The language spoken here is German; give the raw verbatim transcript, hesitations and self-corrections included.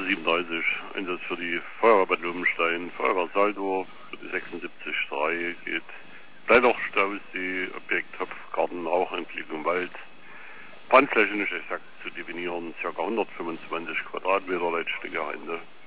zu siebenunddreißig, Einsatz für die Feuerwehr Bad Lobenstein, Feuerwehr Saldorf, für die sechsundsiebzig drei geht Bleiloch Stausee, Objekt Hopfgarten, Rauchentwicklung Wald. Brandfläche nicht exakt zu definieren, ca. hundertfünfundzwanzig Quadratmeter, Leitstücke Ende.